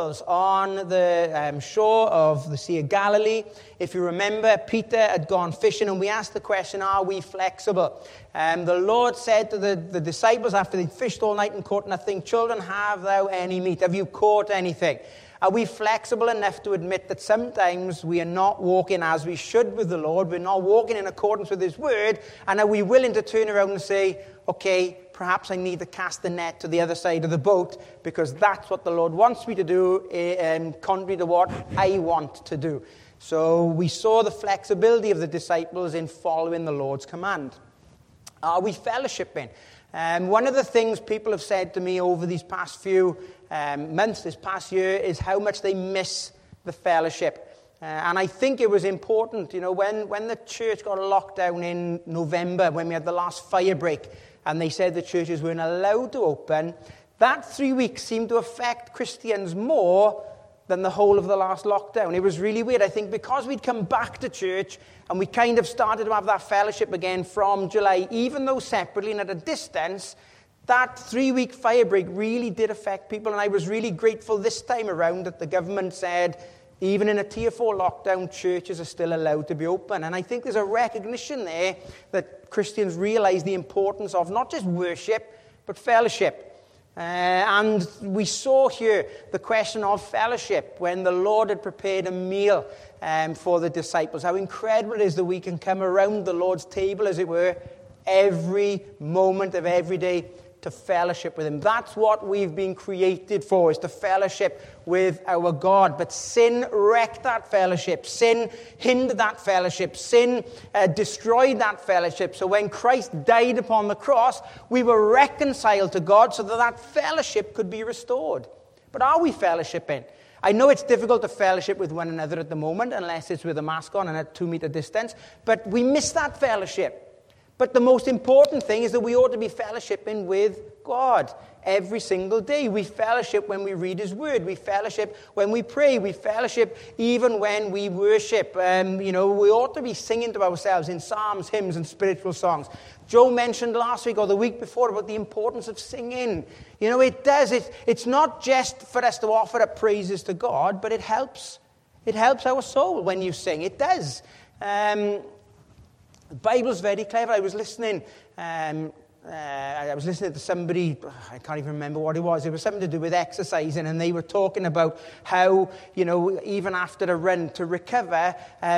disciples on the shore of the Sea of Galilee. If you remember, Peter had gone fishing, and we asked the question, are we flexible? The Lord said to the disciples after they'd fished all night and caught nothing, children, have thou any meat? Have you caught anything? Are we flexible enough to admit that sometimes we are not walking as we should with the Lord? We're not walking in accordance with His word. And are we willing to turn around and say, okay, perhaps I need to cast the net to the other side of the boat because that's what the Lord wants me to do, contrary to what I want to do. So we saw the flexibility of the disciples in following the Lord's command. Are we fellowshipping? One of the things people have said to me over these past few months, this past year, is how much they miss the fellowship. And I think it was important, when the church got locked down in November, when we had the last fire break, and they said the churches weren't allowed to open, that 3 weeks seemed to affect Christians more than the whole of the last lockdown. It was really weird. I think because we'd come back to church and we kind of started to have that fellowship again from July, even though separately and at a distance, that 3-week fire break really did affect people. And I was really grateful this time around that the government said, even in a Tier 4 lockdown, churches are still allowed to be open. And I think there's a recognition there that Christians realize the importance of not just worship, but fellowship. And we saw here the question of fellowship when the Lord had prepared a meal for the disciples. How incredible it is that we can come around the Lord's table, as it were, every moment of every day to fellowship with Him. That's what we've been created for, is to fellowship with our God. But sin wrecked that fellowship. Sin hindered that fellowship. Sin destroyed that fellowship. So when Christ died upon the cross, we were reconciled to God so that that fellowship could be restored. But are we fellowshipping? I know it's difficult to fellowship with one another at the moment, unless it's with a mask on and at 2-meter distance. But we miss that fellowship. But the most important thing is that we ought to be fellowshipping with God every single day. We fellowship when we read His Word. We fellowship when we pray. We fellowship even when we worship. We ought to be singing to ourselves in psalms, hymns, and spiritual songs. Joe mentioned last week or the week before about the importance of singing. It does. It's not just for us to offer up praises to God, but it helps. It helps our soul when you sing. It does. The Bible's very clever. I was listening to somebody, I can't even remember what it was. It was something to do with exercising, and they were talking about how, even after a run, to recover,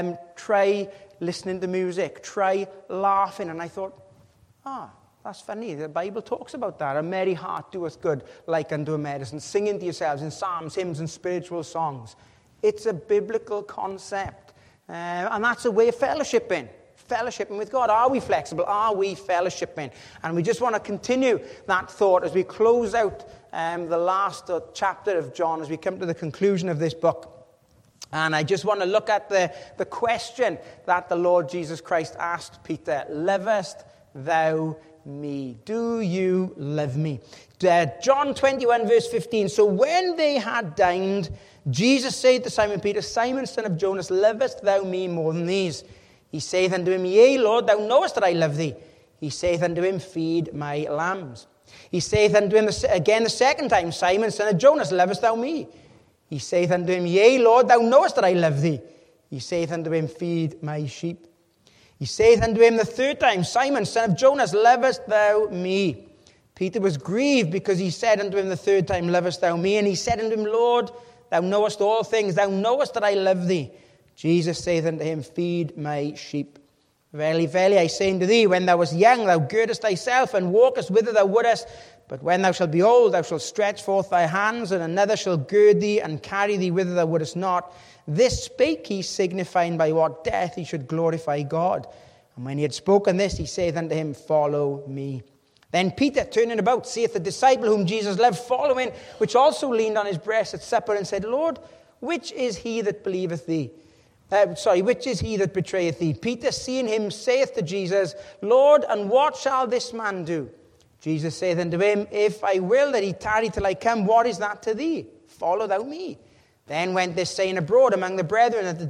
try listening to music, try laughing. And I thought, that's funny. The Bible talks about that. A merry heart doeth good, like unto a medicine. Singing to yourselves in psalms, hymns, and spiritual songs. It's a biblical concept. And that's a way of fellowshipping with God. Are we flexible? Are we fellowshipping? And we just want to continue that thought as we close out the last chapter of John, as we come to the conclusion of this book. And I just want to look at the question that the Lord Jesus Christ asked Peter. Lovest thou me? Do you love me? John 21 verse 15. So when they had dined, Jesus said to Simon Peter, Simon, son of Jonas, lovest thou me more than these? He saith unto him, Yea, Lord, thou knowest that I love thee. He saith unto him, Feed my lambs. He saith unto him again the second time, Simon, son of Jonas, lovest thou me? He saith unto him, Yea, Lord, thou knowest that I love thee. He saith unto him, Feed my sheep. He saith unto him the third time, Simon, son of Jonas, lovest thou me? Peter was grieved because he said unto him the third time, Lovest thou me? And he said unto him, Lord, thou knowest all things. Thou knowest that I love thee. Jesus saith unto him, Feed my sheep. Verily, verily, I say unto thee, when thou wast young, thou girdest thyself and walkest whither thou wouldest. But when thou shalt be old, thou shalt stretch forth thy hands, and another shall gird thee and carry thee whither thou wouldest not. This spake he, signifying by what death he should glorify God. And when he had spoken this, he saith unto him, Follow me. Then Peter, turning about, seeth the disciple whom Jesus loved following, which also leaned on his breast at supper, and said, Lord, which is he that believeth thee? Which is he that betrayeth thee? Peter, seeing him, saith to Jesus, Lord, and what shall this man do? Jesus saith unto him, If I will that he tarry till I come, what is that to thee? Follow thou me. Then went this saying abroad among the brethren that the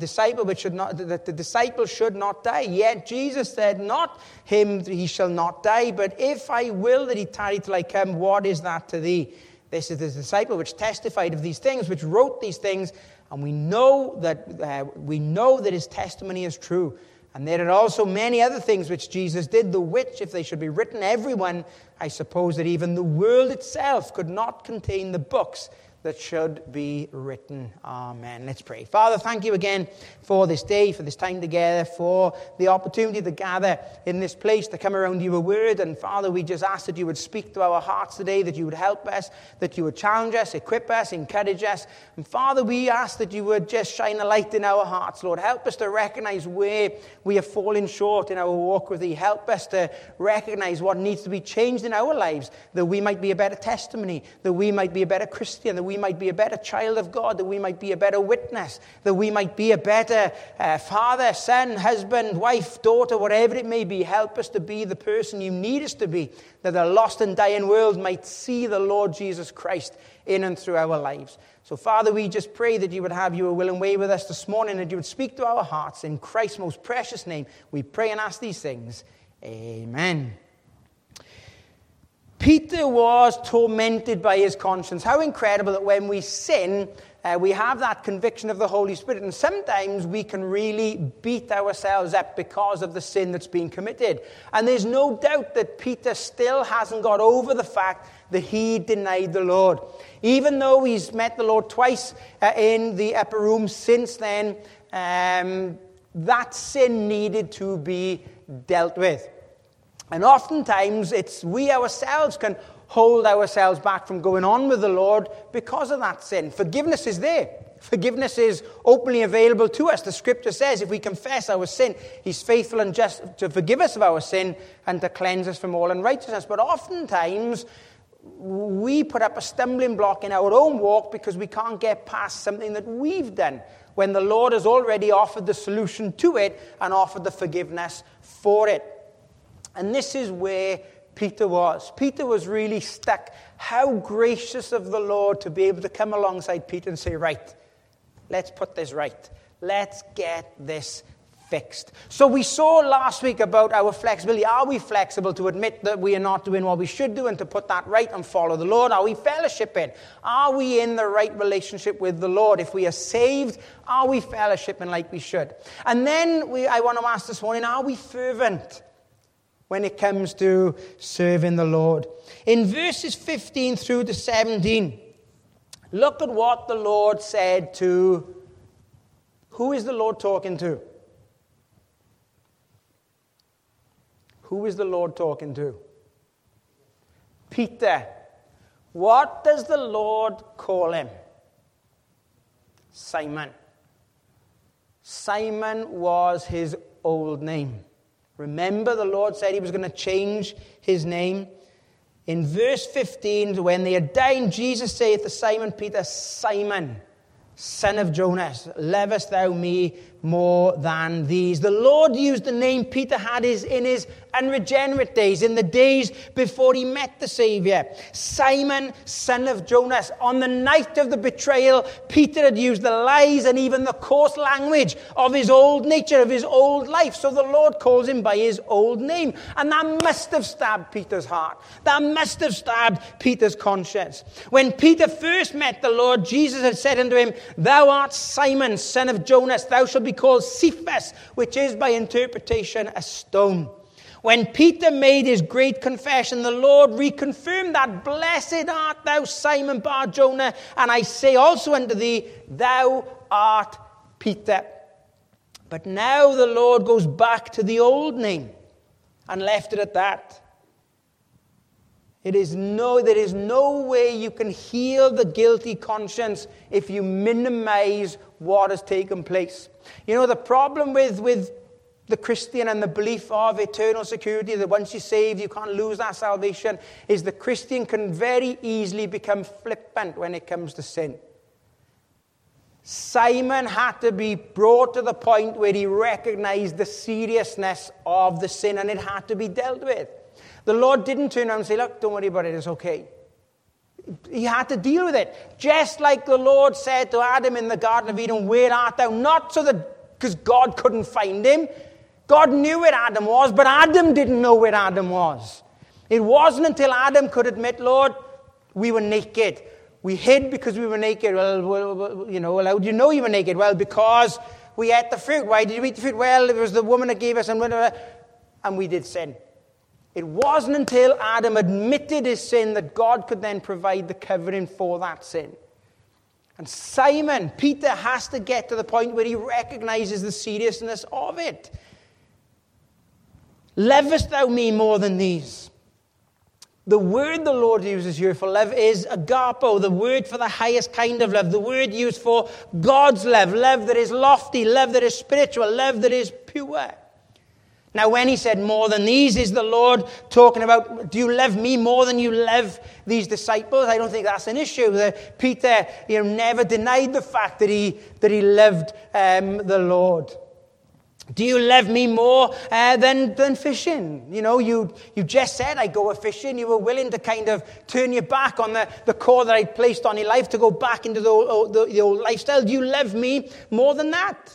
disciple should not die. Yet Jesus said, Not him he shall not die, but if I will that he tarry till I come, what is that to thee? This is the disciple which testified of these things, which wrote these things, and we know that his testimony is true. And there are also many other things which Jesus did, the which, if they should be written, everyone, I suppose that even the world itself could not contain the books that should be written. Amen. Let's pray. Father, thank you again for this day, for this time together, for the opportunity to gather in this place, to come around your word. And Father, we just ask that you would speak to our hearts today, that you would help us, that you would challenge us, equip us, encourage us. And Father, we ask that you would just shine a light in our hearts, Lord. Help us to recognize where we have fallen short in our walk with thee. Help us to recognize what needs to be changed in our lives, that we might be a better testimony, that we might be a better Christian, that we might be a better child of God, that we might be a better witness, that we might be a better father, son, husband, wife, daughter, whatever it may be. Help us to be the person you need us to be, that the lost and dying world might see the Lord Jesus Christ in and through our lives. So, Father, we just pray that you would have your will and way with us this morning, that you would speak to our hearts. In Christ's most precious name, we pray and ask these things. Amen. Peter was tormented by his conscience. How incredible that when we sin, we have that conviction of the Holy Spirit. And sometimes we can really beat ourselves up because of the sin that's been committed. And there's no doubt that Peter still hasn't got over the fact that he denied the Lord. Even though he's met the Lord twice in the upper room since then, that sin needed to be dealt with. And oftentimes, it's we ourselves can hold ourselves back from going on with the Lord because of that sin. Forgiveness is there. Forgiveness is openly available to us. The scripture says if we confess our sin, he's faithful and just to forgive us of our sin and to cleanse us from all unrighteousness. But oftentimes, we put up a stumbling block in our own walk because we can't get past something that we've done, when the Lord has already offered the solution to it and offered the forgiveness for it. And this is where Peter was. Peter was really stuck. How gracious of the Lord to be able to come alongside Peter and say, right, let's put this right. Let's get this fixed. So we saw last week about our flexibility. Are we flexible to admit that we are not doing what we should do and to put that right and follow the Lord? Are we fellowshipping? Are we in the right relationship with the Lord? If we are saved, are we fellowshipping like we should? And then I want to ask this morning, are we fervent when it comes to serving the Lord? In verses 15 through to 17, look at what the Lord said to... Who is the Lord talking to? Who is the Lord talking to? Peter. What does the Lord call him? Simon. Simon was his old name. Remember, the Lord said he was going to change his name. In verse 15, when they had dined, Jesus saith to Simon Peter, Simon, son of Jonas, lovest thou me more than these? The Lord used the name Peter had in his unregenerate days, in the days before he met the Savior. Simon, son of Jonas. On the night of the betrayal, Peter had used the lies and even the coarse language of his old nature, of his old life. So the Lord calls him by his old name. And that must have stabbed Peter's heart. That must have stabbed Peter's conscience. When Peter first met the Lord, Jesus had said unto him, Thou art Simon, son of Jonas. Thou shalt be called Cephas, which is by interpretation a stone. When Peter made his great confession, the Lord reconfirmed that, Blessed art thou, Simon Bar-Jonah, and I say also unto thee, Thou art Peter. But now the Lord goes back to the old name and left it at that. There is no way you can heal the guilty conscience if you minimize what has taken place. You know, the problem with the Christian and the belief of eternal security, that once you're saved, you can't lose that salvation, is the Christian can very easily become flippant when it comes to sin. Simon had to be brought to the point where he recognized the seriousness of the sin, and it had to be dealt with. The Lord didn't turn around and say, look, don't worry about it, it's okay. He had to deal with it. Just like the Lord said to Adam in the Garden of Eden, Where art thou? Not so that because God couldn't find him. God knew where Adam was, but Adam didn't know where Adam was. It wasn't until Adam could admit, Lord, We were naked. We hid because we were naked. Well, how do you know you were naked? Well, because we ate the fruit. Why did we eat the fruit? Well, it was the woman that gave us, and we did sin. It wasn't until Adam admitted his sin that God could then provide the covering for that sin. And Simon, Peter, has to get to the point where he recognizes the seriousness of it. Lovest thou me more than these? The word the Lord uses here for love is agapo, the word for the highest kind of love, the word used for God's love, love that is lofty, love that is spiritual, love that is pure. Now, when he said more than these, is the Lord talking about, do you love me more than you love these disciples? I don't think that's an issue. Peter, never denied the fact that he loved the Lord. Do you love me more than fishing? You just said, I go a-fishing. You were willing to kind of turn your back on the core that I placed on your life to go back into the old lifestyle. Do you love me more than that?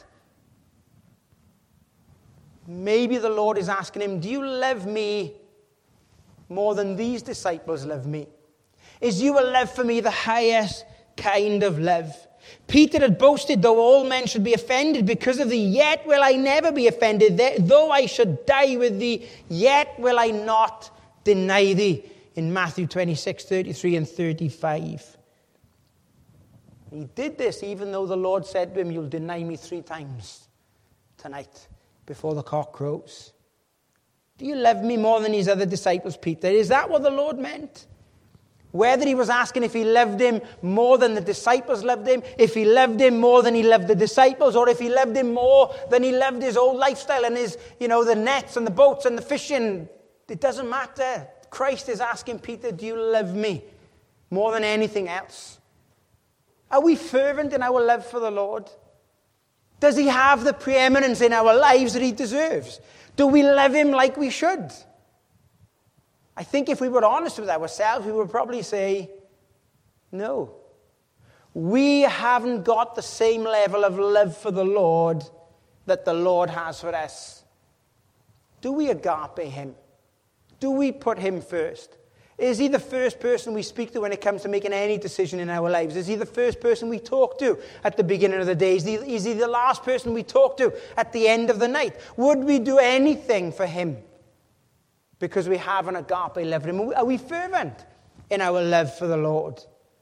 Maybe the Lord is asking him, do you love me more than these disciples love me? Is your love for me the highest kind of love? Peter had boasted, though all men should be offended because of thee, yet will I never be offended. Though I should die with thee, yet will I not deny thee. In Matthew 26, 33 and 35. He did this even though the Lord said to him, you'll deny me 3 times tonight before the cock crows. Do you love me more than these other disciples, Peter? Is that what the Lord meant? Whether he was asking if he loved him more than the disciples loved him, if he loved him more than he loved the disciples, or if he loved him more than he loved his old lifestyle and his, the nets and the boats and the fishing, it doesn't matter. Christ is asking Peter, do you love me more than anything else? Are we fervent in our love for the Lord? Does he have the preeminence in our lives that he deserves? Do we love him like we should? I think if we were honest with ourselves, we would probably say, no. We haven't got the same level of love for the Lord that the Lord has for us. Do we agape him? Do we put him first? Is he the first person we speak to when it comes to making any decision in our lives? Is he the first person we talk to at the beginning of the day? Is he the last person we talk to at the end of the night? Would we do anything for him because we have an agape love for him? Are we fervent in our love for the Lord?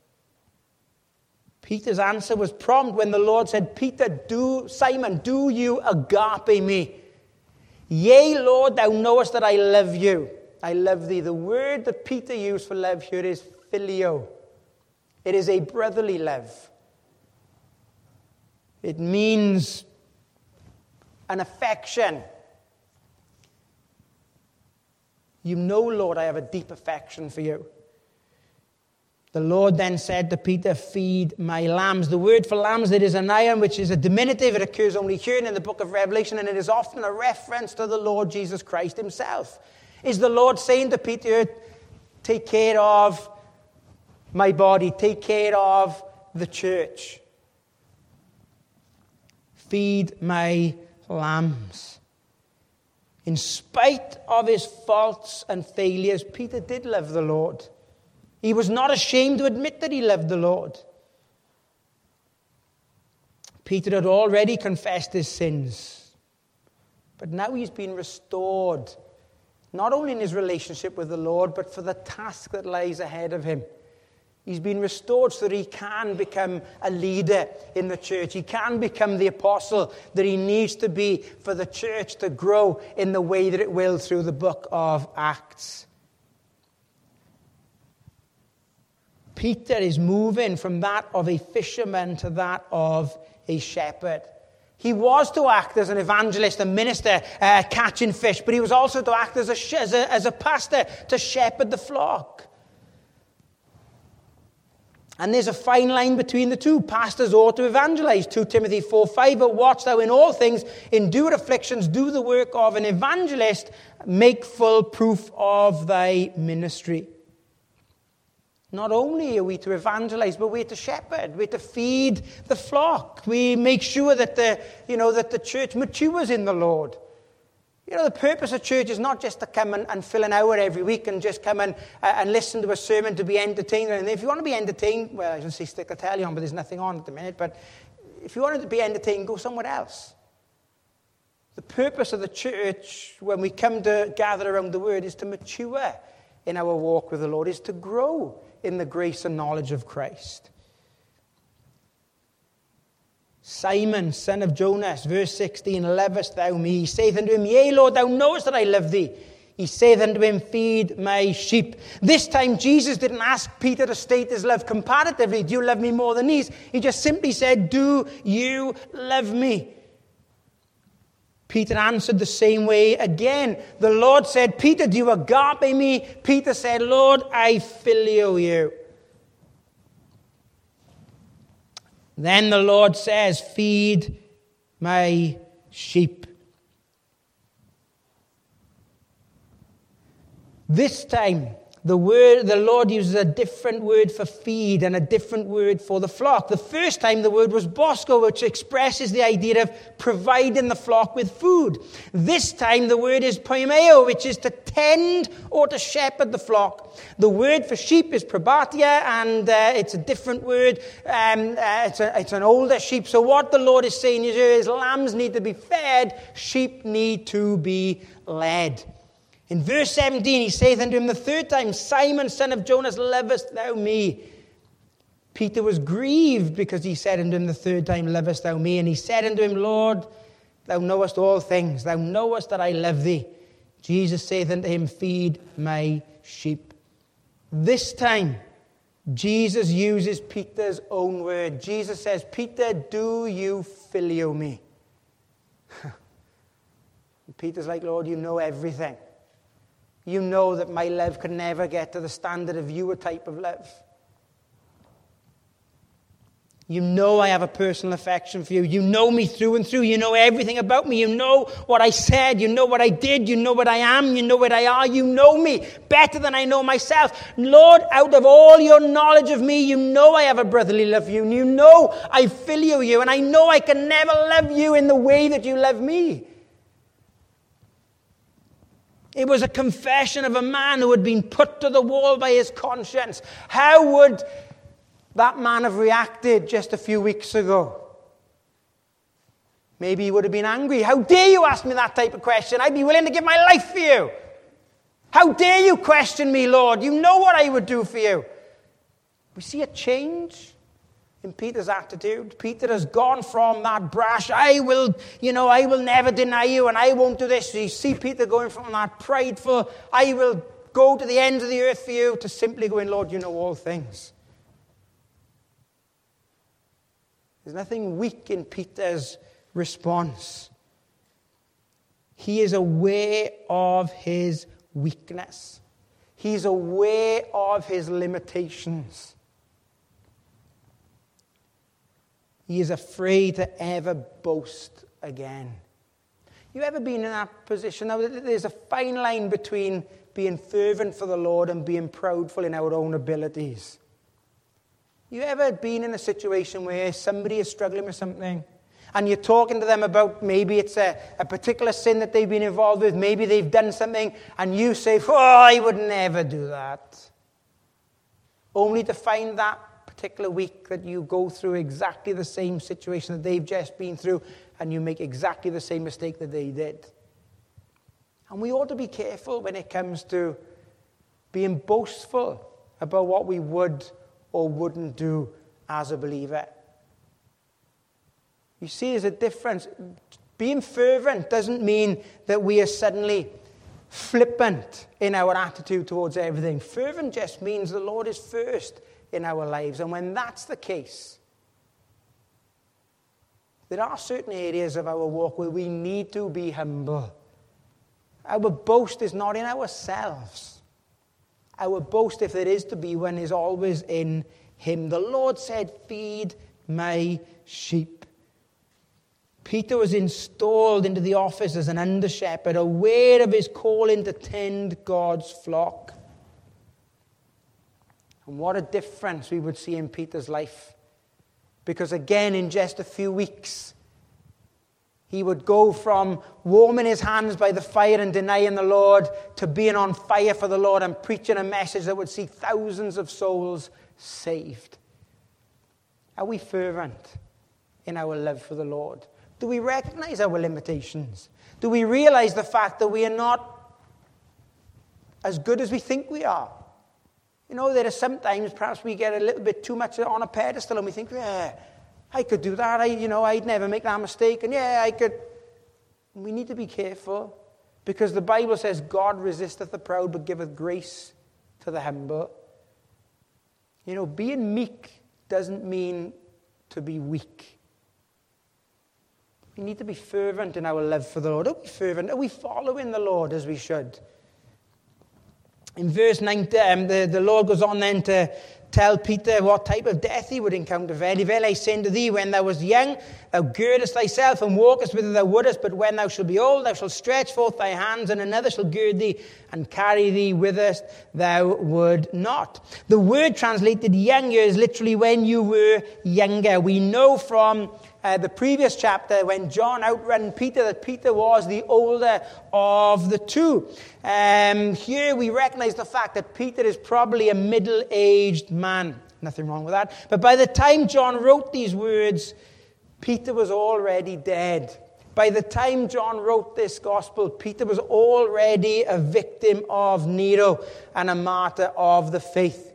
Peter's answer was prompt when the Lord said, Simon, do you agape me? Yea, Lord, thou knowest that I love you. I love thee. The word that Peter used for love here is phileo. It is a brotherly love. It means an affection. You know, Lord, I have a deep affection for you. The Lord then said to Peter, feed my lambs. The word for lambs, it is anion, which is a diminutive. It occurs only here in the book of Revelation, and it is often a reference to the Lord Jesus Christ himself. Is the Lord saying to Peter, take care of my body, take care of the church. Feed my lambs. In spite of his faults and failures, Peter did love the Lord. He was not ashamed to admit that he loved the Lord. Peter had already confessed his sins, but now he's been restored. Not only in his relationship with the Lord, but for the task that lies ahead of him. He's been restored so that he can become a leader in the church. He can become the apostle that he needs to be for the church to grow in the way that it will through the book of Acts. Peter is moving from that of a fisherman to that of a shepherd. He was to act as an evangelist, a minister, catching fish, but he was also to act as a pastor to shepherd the flock. And there's a fine line between the two. Pastors ought to evangelize. 2 Timothy 4:5, but watch thou in all things, endure afflictions, do the work of an evangelist, make full proof of thy ministry. Not only are we to evangelize, but we're to shepherd. We're to feed the flock. We make sure that the church matures in the Lord. You know, the purpose of church is not just to come and fill an hour every week and just come and listen to a sermon to be entertained. And if you want to be entertained, well, I was going to say stick the telly on, but there's nothing on at the minute. But if you want to be entertained, go somewhere else. The purpose of the church, when we come to gather around the Word, is to mature in our walk with the Lord, is to grow in the grace and knowledge of Christ. Simon, son of Jonas, verse 16, lovest thou me? He saith unto him, Yea, Lord, thou knowest that I love thee. He saith unto him, Feed my sheep. This time Jesus didn't ask Peter to state his love comparatively. Do you love me more than these? He just simply said, Do you love me? Peter answered the same way again. The Lord said, Peter, do you agape me? Peter said, Lord, I phileo you. Then the Lord says, Feed my sheep. This time, the Lord uses a different word for feed and a different word for the flock. The first time the word was bosco, which expresses the idea of providing the flock with food. This time the word is poimeo, which is to tend or to shepherd the flock. The word for sheep is probatia, and it's a different word. It's an older sheep. So what the Lord is saying here is lambs need to be fed, sheep need to be led. In verse 17, he saith unto him the third time, Simon, son of Jonas, lovest thou me? Peter was grieved because he said unto him the third time, Lovest thou me? And he said unto him, Lord, thou knowest all things. Thou knowest that I love thee. Jesus saith unto him, Feed my sheep. This time, Jesus uses Peter's own word. Jesus says, Peter, do you phileo me? Peter's like, Lord, you know everything. You know that my love could never get to the standard of your type of love. You know I have a personal affection for you. You know me through and through. You know everything about me. You know what I said. You know what I did. You know what I am. You know what I are. You know me better than I know myself. Lord, out of all your knowledge of me, you know I have a brotherly love for you. And you know I phileo you. And I know I can never love you in the way that you love me. It was a confession of a man who had been put to the wall by his conscience. How would that man have reacted just a few weeks ago? Maybe he would have been angry. How dare you ask me that type of question? I'd be willing to give my life for you. How dare you question me, Lord? You know what I would do for you. We see a change in Peter's attitude. Peter has gone from that brash, I will never deny you and I won't do this. You see Peter going from that prideful, I will go to the ends of the earth for you, to simply going, Lord, you know all things. There's nothing weak in Peter's response. He is aware of his weakness. He's aware of his limitations. He is afraid to ever boast again. You ever been in that position? Now, there's a fine line between being fervent for the Lord and being proudful in our own abilities. You ever been in a situation where somebody is struggling with something and you're talking to them about maybe it's a particular sin that they've been involved with, maybe they've done something, and you say, oh, I would never do that. Only to find that particular week that you go through exactly the same situation that they've just been through, and you make exactly the same mistake that they did. And we ought to be careful when it comes to being boastful about what we would or wouldn't do as a believer. You see, there's a difference. Being fervent doesn't mean that we are suddenly flippant in our attitude towards everything. Fervent just means the Lord is first in our lives. And when that's the case, there are certain areas of our walk where we need to be humble. Our boast is not in ourselves. Our boast, if there is to be one, is always in him. The Lord said, Feed my sheep. Peter was installed into the office as an under-shepherd, aware of his calling to tend God's flock. And what a difference we would see in Peter's life. Because again, in just a few weeks, He would go from warming his hands by the fire and denying the Lord to being on fire for the Lord and preaching a message that would see thousands of souls saved. Are we fervent in our love for the Lord? Do we recognize our limitations? Do we realize the fact that we are not as good as we think we are? You know, there are sometimes perhaps we get a little bit too much on a pedestal and we think, yeah, I could do that. I'd never make that mistake. And yeah, I could. We need to be careful because the Bible says God resisteth the proud but giveth grace to the humble. You know, being meek doesn't mean to be weak. We need to be fervent in our love for the Lord. Are we fervent? Are we following the Lord as we should? In verse 9, the Lord goes on then to tell Peter what type of death he would encounter. Verily, verily, I say unto thee, when thou wast young, thou girdest thyself and walkest whither thou wouldest, but when thou shalt be old, thou shalt stretch forth thy hands, and another shall gird thee and carry thee whither thou would not. The word translated younger is literally when you were younger. We know from the previous chapter when John outrun Peter that Peter was the older of the two. Here we recognize the fact that Peter is probably a middle-aged man. Nothing wrong with that. But by the time John wrote these words, Peter was already dead. By the time John wrote this gospel, Peter was already a victim of Nero and a martyr of the faith.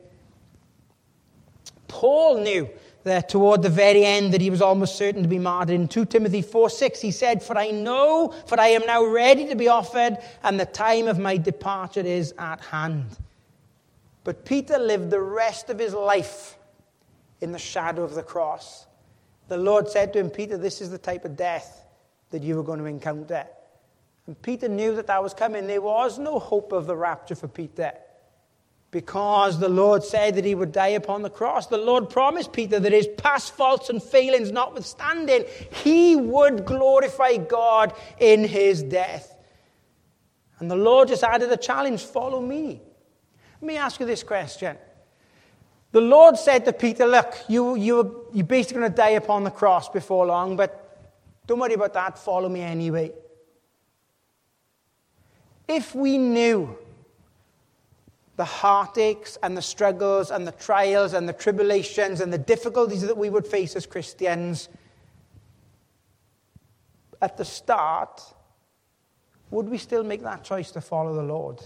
Paul knew that toward the very end that he was almost certain to be martyred. In 2 Timothy 4:6, he said, For I am now ready to be offered, and the time of my departure is at hand. But Peter lived the rest of his life in the shadow of the cross. The Lord said to him, Peter, this is the type of death that you were going to encounter. And Peter knew that that was coming. There was no hope of the rapture for Peter, because the Lord said that he would die upon the cross. The Lord promised Peter that his past faults and failings notwithstanding, he would glorify God in his death. And the Lord just added a challenge, follow me. Let me ask you this question. The Lord said to Peter, look, you're basically going to die upon the cross before long, but don't worry about that, follow me anyway. If we knew the heartaches and the struggles and the trials and the tribulations and the difficulties that we would face as Christians at the start, would we still make that choice to follow the Lord?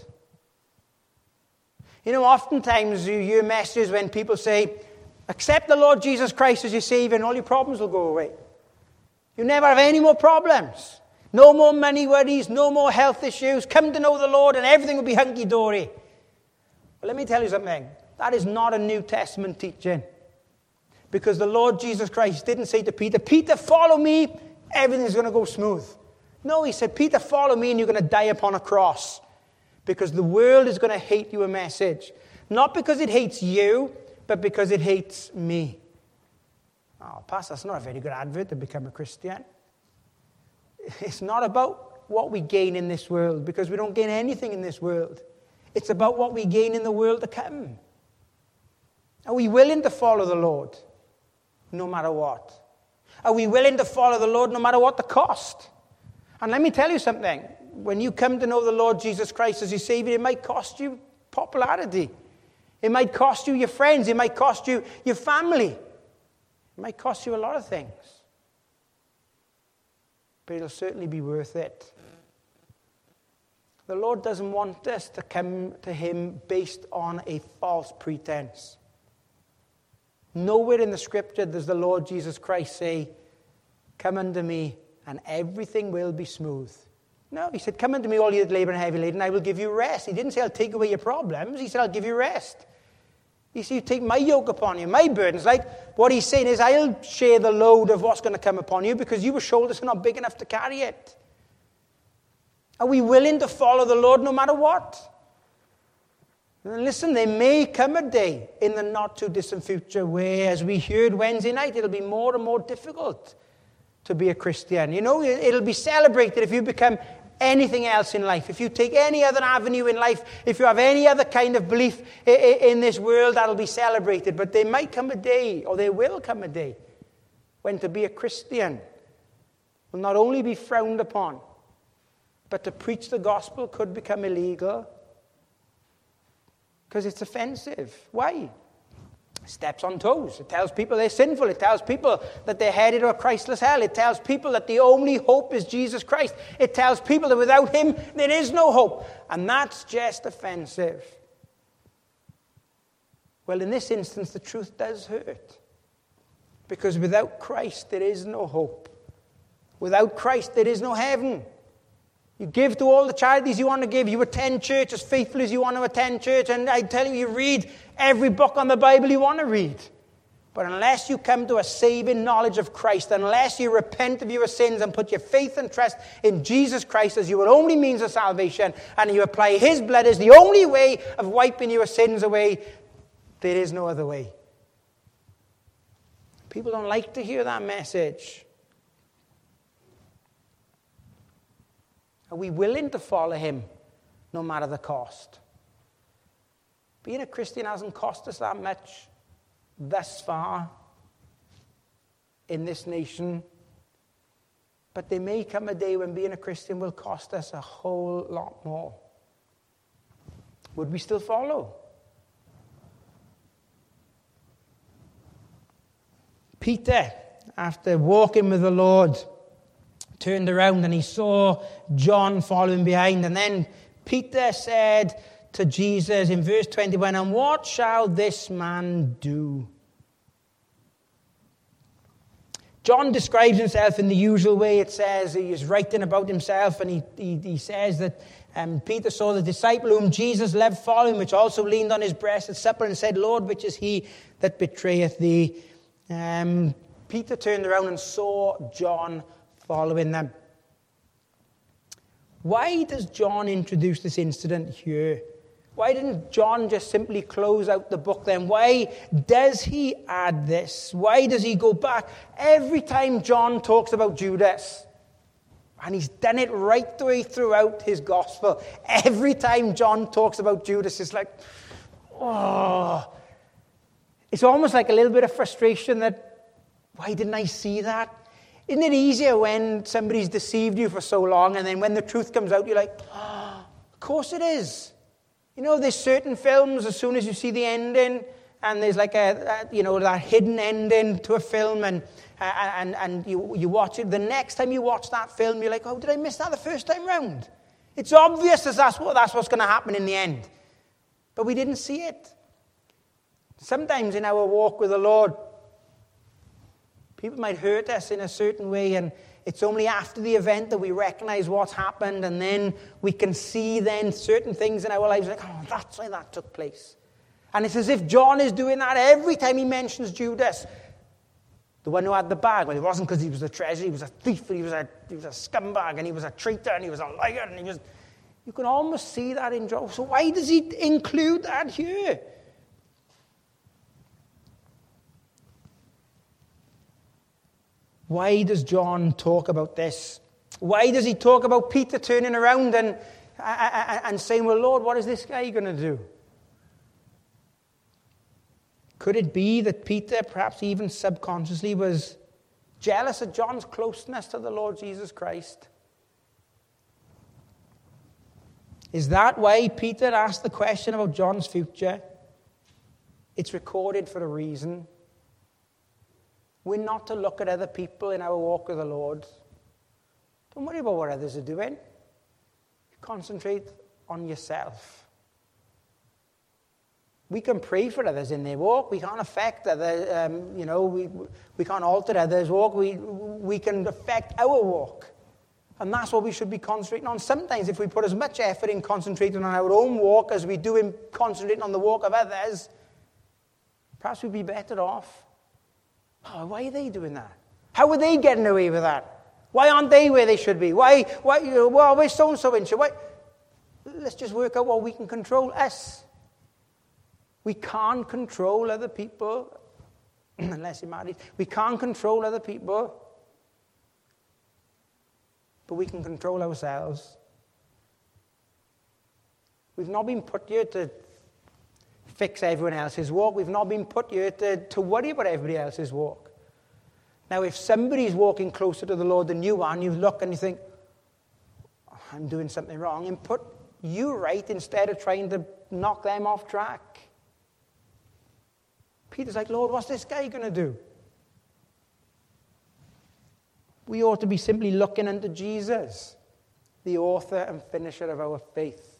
You know, oftentimes you hear messages when people say, accept the Lord Jesus Christ as your Savior and all your problems will go away. You'll never have any more problems. No more money worries, no more health issues. Come to know the Lord and everything will be hunky-dory. Well, let me tell you something. That is not a New Testament teaching. Because the Lord Jesus Christ didn't say to Peter, Peter, follow me, everything's going to go smooth. No, he said, Peter, follow me and you're going to die upon a cross. Because the world is going to hate you a message. Not because it hates you, but because it hates me. Oh, Pastor, that's not a very good advert to become a Christian. It's not about what we gain in this world, because we don't gain anything in this world. It's about what we gain in the world to come. Are we willing to follow the Lord no matter what? Are we willing to follow the Lord no matter what the cost? And let me tell you something. When you come to know the Lord Jesus Christ as your Savior, it might cost you popularity. It might cost you your friends. It might cost you your family. It might cost you a lot of things. But it'll certainly be worth it. The Lord doesn't want us to come to him based on a false pretense. Nowhere in the scripture does the Lord Jesus Christ say, come unto me and everything will be smooth. No, he said, come unto me all you that labor and heavy laden, I will give you rest. He didn't say, I'll take away your problems. He said, I'll give you rest. He said, you take my yoke upon you, my burdens. Like, what he's saying is, I'll share the load of what's going to come upon you because your shoulders are not big enough to carry it. Are we willing to follow the Lord no matter what? And listen, there may come a day in the not-too-distant future where, as we heard Wednesday night, it'll be more and more difficult to be a Christian. You know, it'll be celebrated if you become anything else in life. If you take any other avenue in life, if you have any other kind of belief in this world, that'll be celebrated. But there might come a day, or there will come a day, when to be a Christian will not only be frowned upon, but to preach the gospel could become illegal because it's offensive. Why? It steps on toes. It tells people they're sinful. It tells people that they're headed to a Christless hell. It tells people that the only hope is Jesus Christ. It tells people that without him, there is no hope. And that's just offensive. Well, in this instance, the truth does hurt. Because without Christ, there is no hope. Without Christ, there is no heaven. You give to all the charities you want to give. You attend church as faithfully as you want to attend church. And I tell you, you read every book on the Bible you want to read. But unless you come to a saving knowledge of Christ, unless you repent of your sins and put your faith and trust in Jesus Christ as your only means of salvation, and you apply his blood as the only way of wiping your sins away, there is no other way. People don't like to hear that message. Are we willing to follow him no matter the cost? Being a Christian hasn't cost us that much thus far in this nation. But there may come a day when being a Christian will cost us a whole lot more. Would we still follow? Peter, after walking with the Lord, turned around and he saw John following behind. And then Peter said to Jesus in verse 21, "And what shall this man do?" John describes himself in the usual way. It says he is writing about himself, and he says that Peter saw the disciple whom Jesus loved following, which also leaned on his breast at supper and said, "Lord, which is he that betrayeth thee?" Peter turned around and saw John following them. Why does John introduce this incident here? Why didn't John just simply close out the book then? Why does he add this? Why does he go back? Every time John talks about Judas, and he's done it right the way throughout his gospel, every time John talks about Judas, it's like, oh, it's almost like a little bit of frustration that, why didn't I see that? Isn't it easier when somebody's deceived you for so long, and then when the truth comes out, you're like, oh, of course it is. You know, there's certain films, as soon as you see the ending, and there's like that hidden ending to a film, and you watch it. The next time you watch that film, you're like, oh, did I miss that the first time round? It's obvious that that's what's going to happen in the end. But we didn't see it. Sometimes in our walk with the Lord, people might hurt us in a certain way, and it's only after the event that we recognize what's happened, and then we can see then certain things in our lives like, oh, that's why that took place. And it's as if John is doing that every time he mentions Judas, the one who had the bag. Well, it wasn't because he was a treasure, he was a thief, he was a scumbag, and he was a traitor, and he was a liar, and he was... You can almost see that in John. So why does he include that here? Why does John talk about this? Why does he talk about Peter turning around and saying, well, Lord, what is this guy going to do? Could it be that Peter, perhaps even subconsciously, was jealous of John's closeness to the Lord Jesus Christ? Is that why Peter asked the question about John's future? It's recorded for a reason. We're not to look at other people in our walk with the Lord. Don't worry about what others are doing. Concentrate on yourself. We can pray for others in their walk. We can't affect others. We can't alter others' walk. We can affect our walk. And that's what we should be concentrating on. Sometimes if we put as much effort in concentrating on our own walk as we do in concentrating on the walk of others, perhaps we'd be better off. Oh, why are they doing that? How are they getting away with that? Why aren't they where they should be? Why we're so-and-so in. Why? Let's just work out what we can control. Us. We can't control other people unless you're married. We can't control other people. But we can control ourselves. We've not been put here to fix everyone else's walk. We've not been put here to worry about everybody else's walk. Now, if somebody's walking closer to the Lord than you are, and you look and you think, oh, I'm doing something wrong, and put you right instead of trying to knock them off track. Peter's like, Lord, what's this guy going to do? We ought to be simply looking unto Jesus, the author and finisher of our faith.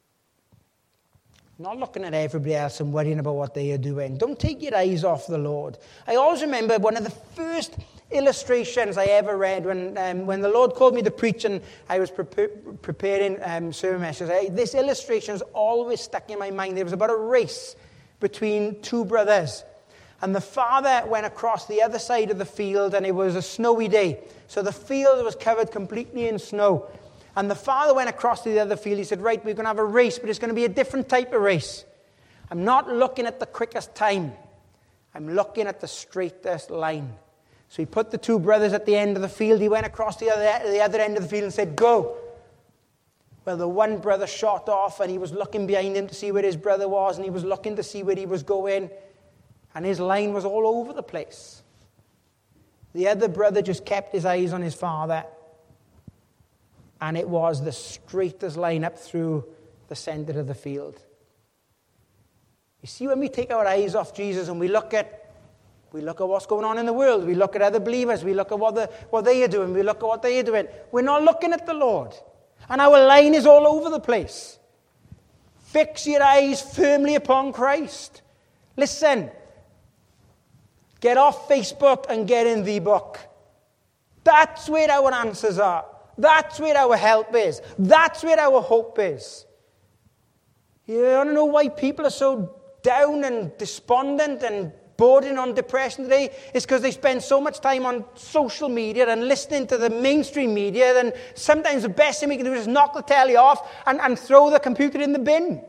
Not looking at everybody else and worrying about what they are doing. Don't take your eyes off the Lord. I always remember one of the first illustrations I ever read when the Lord called me to preach and I was preparing sermon messages. This illustration has always stuck in my mind. It was about a race between two brothers. And the father went across the other side of the field, and it was a snowy day. So the field was covered completely in snow. And the father went across to the other field. He said, right, we're going to have a race, but it's going to be a different type of race. I'm not looking at the quickest time. I'm looking at the straightest line. So he put the two brothers at the end of the field. He went across the other end of the field and said, go. Well, the one brother shot off, and he was looking behind him to see where his brother was, and he was looking to see where he was going. And his line was all over the place. The other brother just kept his eyes on his father. And it was the straightest line up through the center of the field. You see, when we take our eyes off Jesus and we look at what's going on in the world, we look at other believers, we look at what they are doing, we look at what they are doing, we're not looking at the Lord. And our line is all over the place. Fix your eyes firmly upon Christ. Listen. Get off Facebook and get in the book. That's where our answers are. That's where our help is. That's where our hope is. You want to know why people are so down and despondent and bordering on depression today? It's because they spend so much time on social media and listening to the mainstream media. Then sometimes the best thing we can do is knock the telly off and throw the computer in the bin.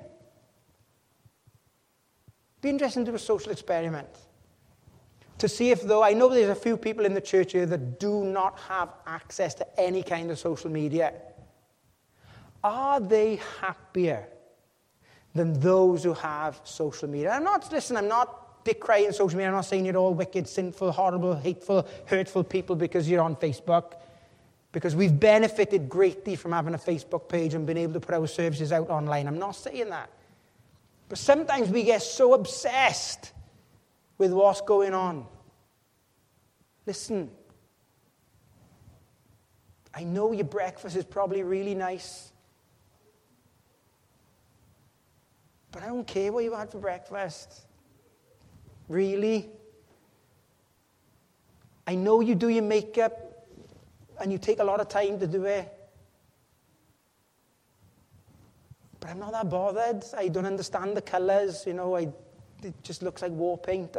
Be interesting to do a social experiment. To see if, though, I know there's a few people in the church here that do not have access to any kind of social media. Are they happier than those who have social media? I'm not decrying social media. I'm not saying you're all wicked, sinful, horrible, hateful, hurtful people because you're on Facebook. Because we've benefited greatly from having a Facebook page and being able to put our services out online. I'm not saying that. But sometimes we get so obsessed with what's going on. Listen, I know your breakfast is probably really nice, but I don't care what you had for breakfast. Really? I know you do your makeup and you take a lot of time to do it, but I'm not that bothered. I don't understand the colors, it just looks like war paint.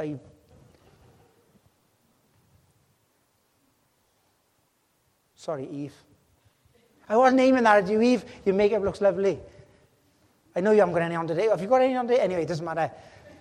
Sorry, Eve. I wasn't aiming that at you, Eve. Your makeup looks lovely. I know you haven't got any on today. Have you got any on today? Anyway, it doesn't matter.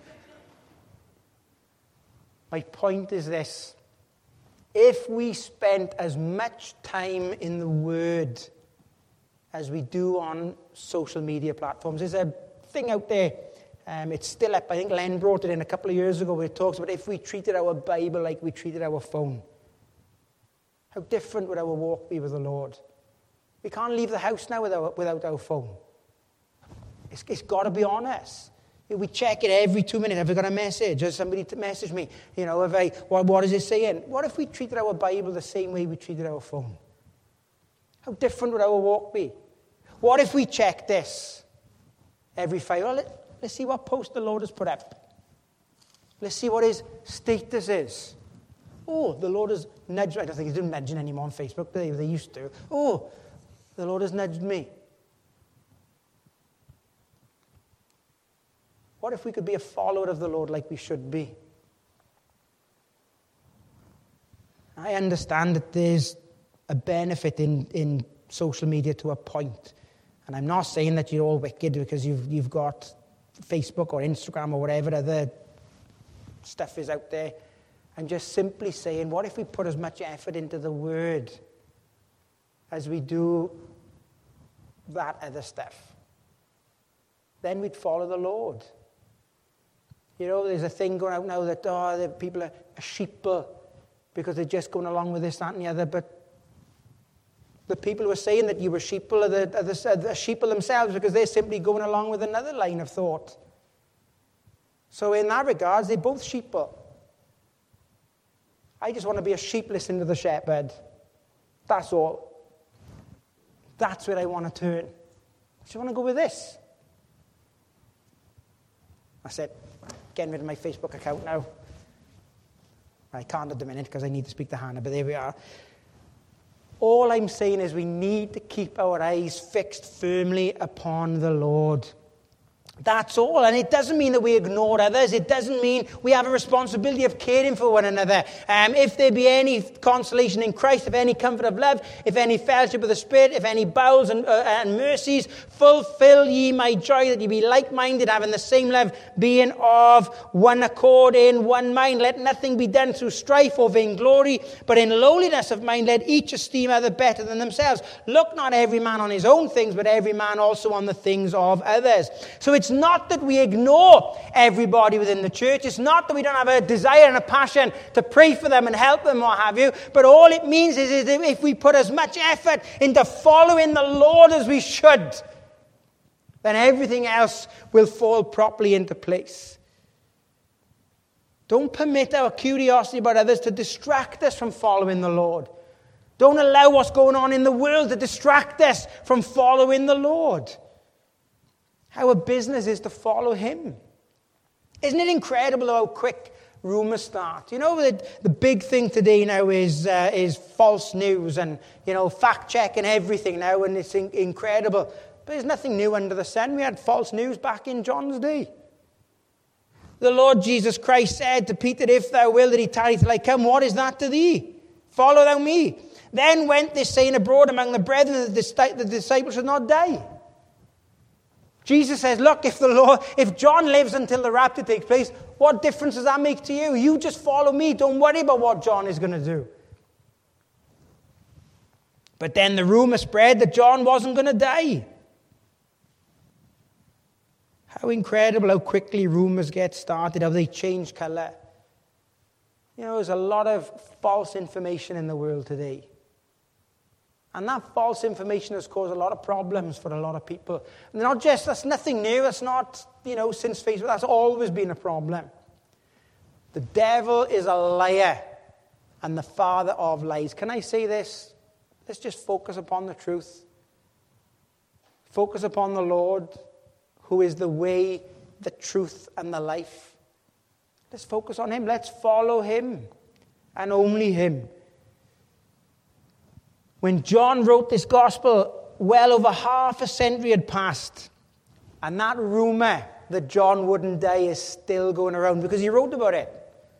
My point is this. If we spent as much time in the Word as we do on social media platforms, there's a thing out there. It's still up. I think Len brought it in a couple of years ago where it talks about if we treated our Bible like we treated our phone. How different would our walk be with the Lord? We can't leave the house now without our phone. It's got to be on us. We check it every 2 minutes. Have I got a message? Has somebody messaged me? What is it saying? What if we treated our Bible the same way we treated our phone? How different would our walk be? What if we checked this every 5 minutes? Let's see what post the Lord has put up. Let's see what his status is. Oh, the Lord has nudged me. I don't think he's doing nudging anymore on Facebook. They used to. Oh, the Lord has nudged me. What if we could be a follower of the Lord like we should be? I understand that there's a benefit in social media to a point. And I'm not saying that you're all wicked because you've got Facebook or Instagram or whatever other stuff is out there. I'm just simply saying, what if we put as much effort into the Word as we do that other stuff? Then we'd follow the Lord. There's a thing going out now that the people are sheeple because they're just going along with this, that, and the other. But the people who are saying that you were sheeple are the sheeple themselves, because they're simply going along with another line of thought. So in that regard, they're both sheeple. I just want to be a sheep listening to the shepherd. That's all. That's where I want to turn. I just want to go with this. That's it. Getting rid of my Facebook account now. I can't at the minute because I need to speak to Hannah, but there we are. All I'm saying is we need to keep our eyes fixed firmly upon the Lord. That's all. And it doesn't mean that we ignore others. It doesn't mean we have a responsibility of caring for one another. If there be any consolation in Christ, if any comfort of love, if any fellowship of the Spirit, if any bowels and mercies, fulfill ye my joy, that ye be like-minded, having the same love, being of one accord, in one mind. Let nothing be done through strife or vainglory, but in lowliness of mind let each esteem other better than themselves. Look not every man on his own things, but every man also on the things of others. So it's not that we ignore everybody within the church. It's not that we don't have a desire and a passion to pray for them and help them, what have you. But all it means is if we put as much effort into following the Lord as we should, then everything else will fall properly into place. Don't permit our curiosity about others to distract us from following the Lord. Don't allow what's going on in the world to distract us from following the Lord. Our business is to follow him. Isn't it incredible how quick rumors start? You know, the big thing today now is false news and, fact checking everything now, and it's incredible. But there's nothing new under the sun. We had false news back in John's day. The Lord Jesus Christ said to Peter, if thou wilt that he tarry till I come, what is that to thee? Follow thou me. Then went this saying abroad among the brethren that the disciples should not die. Jesus says, look, if John lives until the rapture takes place, what difference does that make to you? You just follow me. Don't worry about what John is going to do. But then the rumor spread that John wasn't going to die. How incredible how quickly rumors get started, how they change color. There's a lot of false information in the world today. And that false information has caused a lot of problems for a lot of people. And that's nothing new. It's not, since Facebook. That's always been a problem. The devil is a liar and the father of lies. Can I say this? Let's just focus upon the truth. Focus upon the Lord, who is the way, the truth, and the life. Let's focus on him. Let's follow him and only him. When John wrote this gospel, well over half a century had passed. And that rumor that John wouldn't die is still going around because he wrote about it.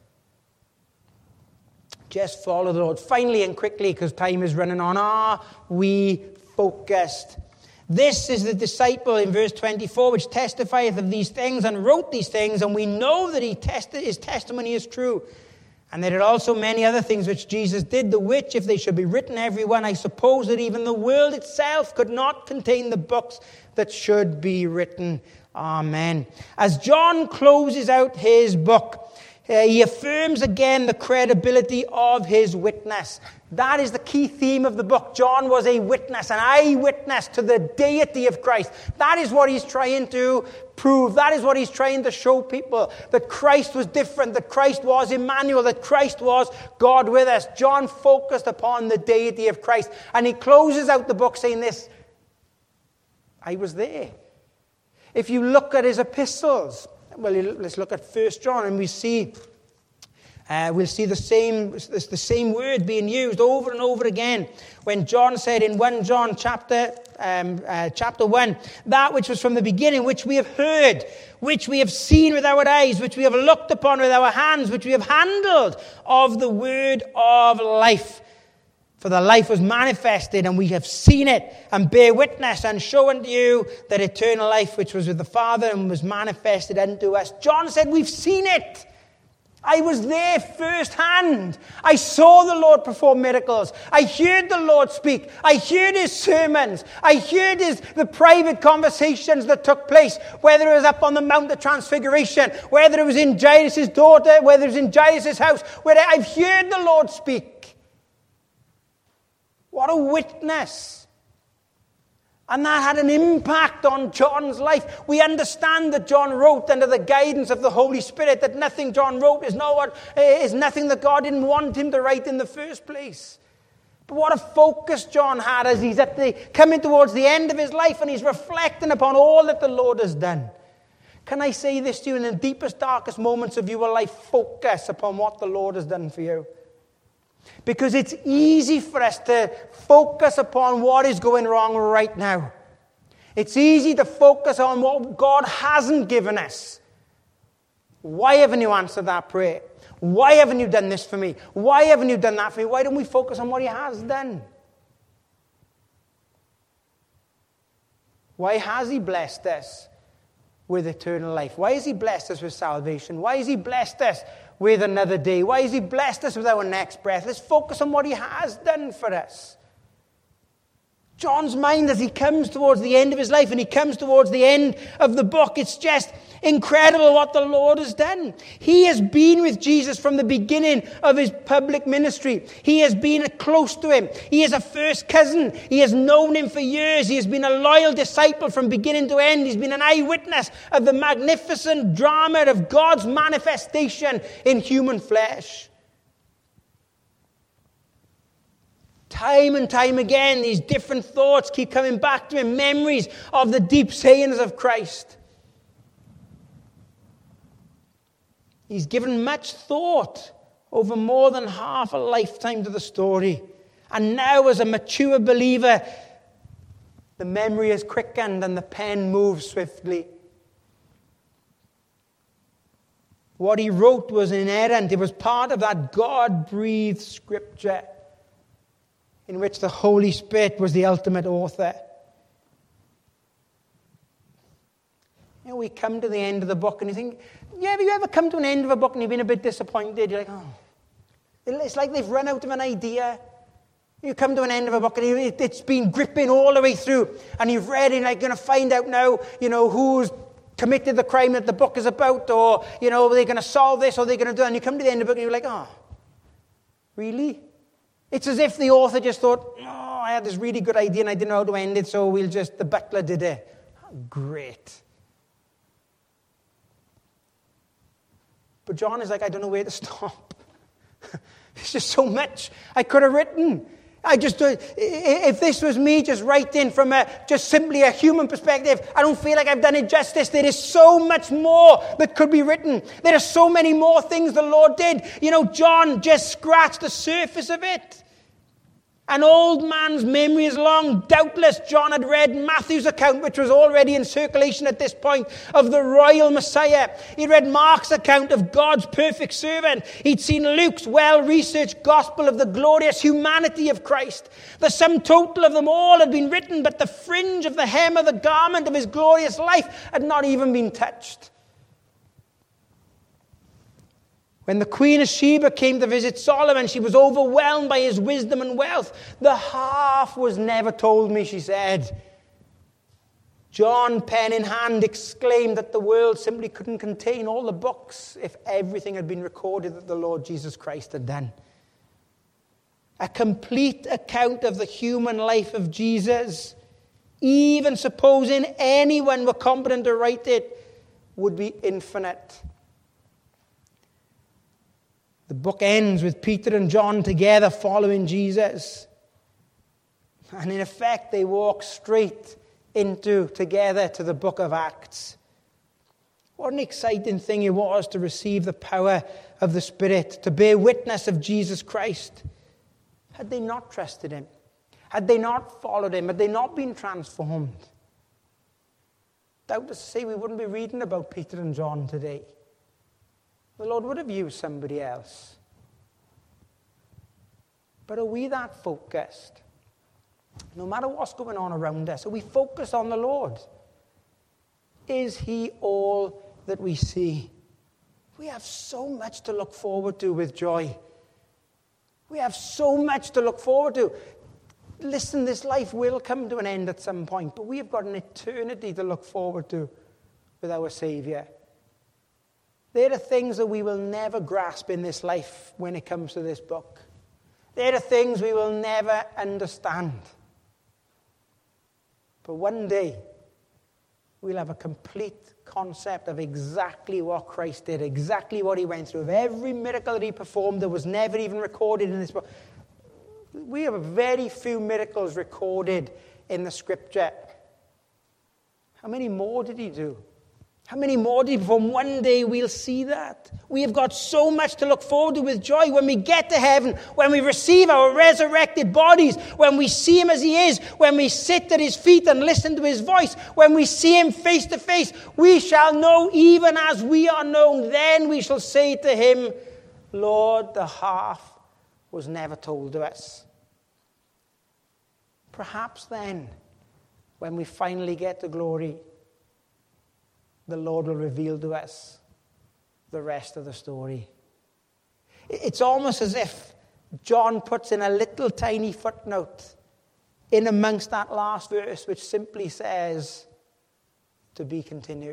Just follow the Lord. Finally and quickly, because time is running on, are we focused? This is the disciple in verse 24, which testifieth of these things and wrote these things, and we know that his testimony is true. And there are also many other things which Jesus did, the which, if they should be written every one, I suppose that even the world itself could not contain the books that should be written. Amen. As John closes out his book, he affirms again the credibility of his witness. That is the key theme of the book. John was a witness, an eyewitness to the deity of Christ. That is what he's trying to prove. That is what he's trying to show people. That Christ was different, that Christ was Emmanuel, that Christ was God with us. John focused upon the deity of Christ. And he closes out the book saying this, I was there. If you look at his epistles, well, let's look at 1 John, and we'll see the same word being used over and over again. When John said in 1 John chapter 1, that which was from the beginning, which we have heard, which we have seen with our eyes, which we have looked upon with our hands, which we have handled of the word of life. For the life was manifested, and we have seen it, and bear witness, and show unto you that eternal life which was with the Father and was manifested unto us. John said, we've seen it. I was there firsthand. I saw the Lord perform miracles. I heard the Lord speak. I heard his sermons. I heard the private conversations that took place, whether it was up on the Mount of Transfiguration, whether it was in Jairus' daughter, whether it was in Jairus' house, whether I've heard the Lord speak. What a witness. And that had an impact on John's life. We understand that John wrote under the guidance of the Holy Spirit, that nothing John wrote is nothing that God didn't want him to write in the first place. But what a focus John had as he's coming towards the end of his life and he's reflecting upon all that the Lord has done. Can I say this to you? In the deepest, darkest moments of your life, focus upon what the Lord has done for you. Because it's easy for us to focus upon what is going wrong right now. It's easy to focus on what God hasn't given us. Why haven't you answered that prayer? Why haven't you done this for me? Why haven't you done that for me? Why don't we focus on what he has done? Why has he blessed us with eternal life? Why has he blessed us with salvation? Why has he blessed us with another day? Why has he blessed us with our next breath? Let's focus on what he has done for us. John's mind, as he comes towards the end of his life and he comes towards the end of the book, it's just incredible what the Lord has done. He has been with Jesus from the beginning of his public ministry. He has been close to him. He is a first cousin. He has known him for years. He has been a loyal disciple from beginning to end. He's been an eyewitness of the magnificent drama of God's manifestation in human flesh. Time and time again, these different thoughts keep coming back to him, memories of the deep sayings of Christ. He's given much thought over more than half a lifetime to the story. And now, as a mature believer, the memory is quickened and the pen moves swiftly. What he wrote was inerrant. It was part of that God-breathed scripture in which the Holy Spirit was the ultimate author. You know, we come to the end of the book and you think, yeah, have you ever come to an end of a book and you've been a bit disappointed? You're like, oh, it's like they've run out of an idea. You come to an end of a book and it's been gripping all the way through and you've read it and you're going to find out now, who's committed the crime that the book is about, or, are they going to solve this, or are they going to do it? And you come to the end of the book and you're like, oh, really? It's as if the author just thought, oh, I had this really good idea and I didn't know how to end it, so the butler did it. Great. But John is like, I don't know where to stop. There's just so much I could have written. If this was me just writing from just simply a human perspective, I don't feel like I've done it justice. There is so much more that could be written. There are so many more things the Lord did. John just scratched the surface of it. An old man's memory is long. Doubtless, John had read Matthew's account, which was already in circulation at this point, of the royal Messiah. He read Mark's account of God's perfect servant. He'd seen Luke's well-researched gospel of the glorious humanity of Christ. The sum total of them all had been written, but the fringe of the hem of the garment of his glorious life had not even been touched. When the Queen of Sheba came to visit Solomon, she was overwhelmed by his wisdom and wealth. The half was never told me, she said. John, pen in hand, exclaimed that the world simply couldn't contain all the books if everything had been recorded that the Lord Jesus Christ had done. A complete account of the human life of Jesus, even supposing anyone were competent to write it, would be infinite. The book ends with Peter and John together following Jesus. And in effect, they walk straight together to the book of Acts. What an exciting thing it was to receive the power of the Spirit, to bear witness of Jesus Christ. Had they not trusted him? Had they not followed him? Had they not been transformed? Doubtless to say we wouldn't be reading about Peter and John today. The Lord would have used somebody else. But are we that focused? No matter what's going on around us, are we focused on the Lord? Is he all that we see? We have so much to look forward to with joy. We have so much to look forward to. Listen, this life will come to an end at some point, but we have got an eternity to look forward to with our Savior. There are things that we will never grasp in this life when it comes to this book. There are things we will never understand. But one day, we'll have a complete concept of exactly what Christ did, exactly what he went through, of every miracle that he performed that was never even recorded in this book. We have very few miracles recorded in the scripture. How many more did he do? How many more did he perform? One day we'll see that. We have got so much to look forward to with joy when we get to heaven, when we receive our resurrected bodies, when we see him as he is, when we sit at his feet and listen to his voice, when we see him face to face. We shall know even as we are known. Then we shall say to him, Lord, the half was never told to us. Perhaps then, when we finally get to glory, the Lord will reveal to us the rest of the story. It's almost as if John puts in a little tiny footnote in amongst that last verse, which simply says, to be continued.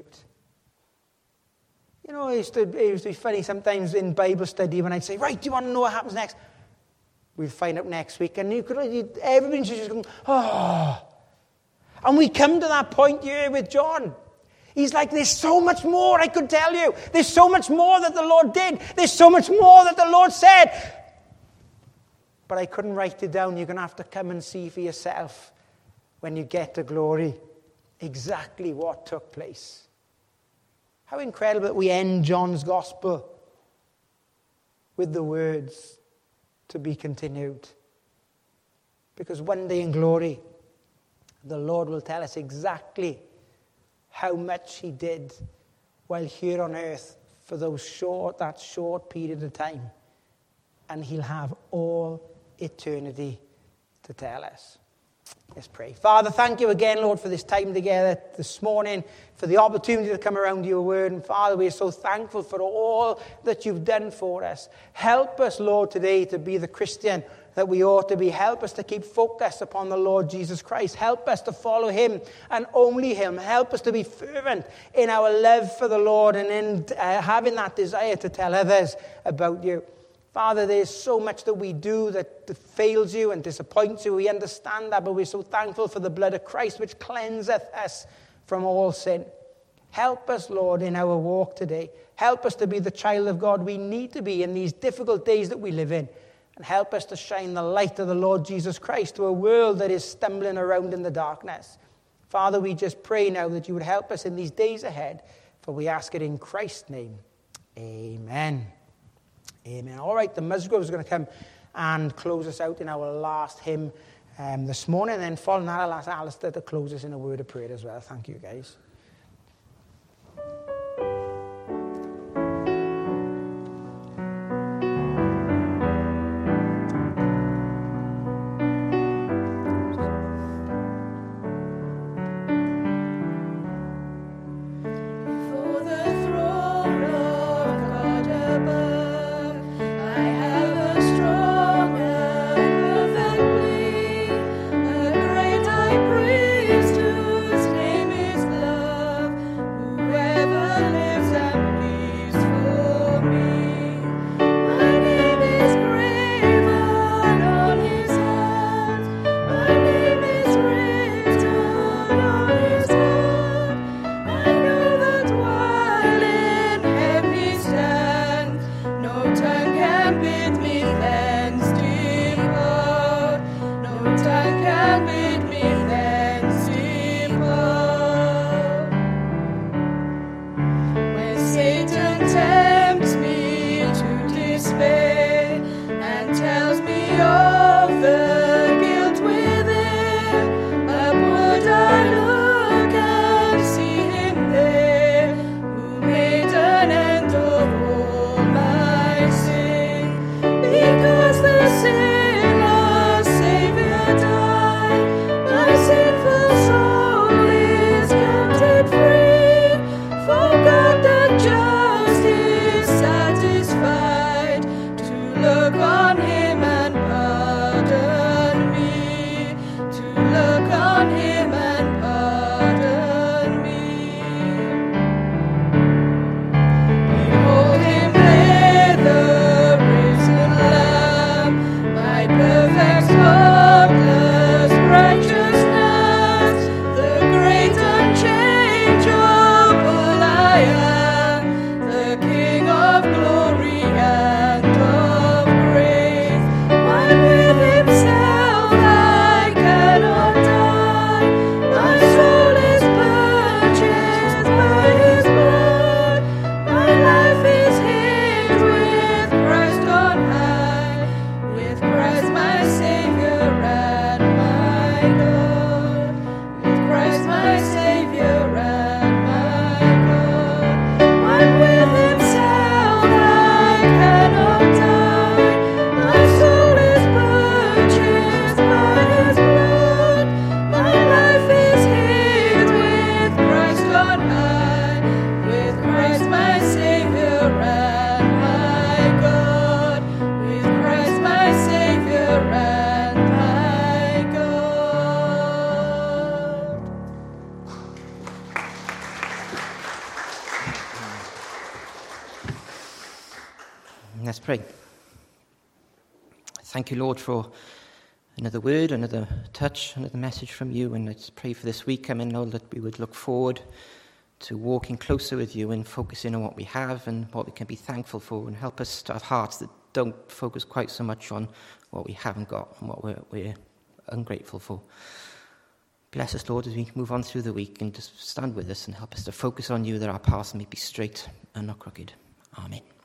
You know, it used to be funny sometimes in Bible study when I'd say, right, do you want to know what happens next? We'll find out next week. And everybody's just going, oh. And we come to that point here with John. He's like, there's so much more I could tell you. There's so much more that the Lord did. There's so much more that the Lord said. But I couldn't write it down. You're going to have to come and see for yourself when you get to glory exactly what took place. How incredible that we end John's gospel with the words, to be continued. Because one day in glory, the Lord will tell us exactly how much he did while here on earth for that short period of time. And he'll have all eternity to tell us. Let's pray. Father, thank you again, Lord, for this time together this morning, for the opportunity to come around your word. And Father, we are so thankful for all that you've done for us. Help us, Lord, today to be the Christian that we ought to be. Help us to keep focused upon the Lord Jesus Christ. Help us to follow him and only him. Help us to be fervent in our love for the Lord and in having that desire to tell others about you. Father, there's so much that we do that fails you and disappoints you. We understand that, but we're so thankful for the blood of Christ, which cleanseth us from all sin. Help us, Lord, in our walk today. Help us to be the child of God we need to be in these difficult days that we live in. And help us to shine the light of the Lord Jesus Christ to a world that is stumbling around in the darkness. Father, we just pray now that you would help us in these days ahead, for we ask it in Christ's name. Amen. Amen. All right, the Musgrove is going to come and close us out in our last hymn this morning. And then following that, I'll ask Alistair to close us in a word of prayer as well. Thank you, guys. Priest whose name is love. pray. Thank you, Lord, for another word, another touch, another message from you. And let's pray for this week. Lord, that we would look forward to walking closer with you and focusing on what we have and what we can be thankful for, and help us to have hearts that don't focus quite so much on what we haven't got and what we're ungrateful for. Bless us, Lord, as we move on through the week, and just stand with us and help us to focus on you, that our paths may be straight and not crooked. Amen.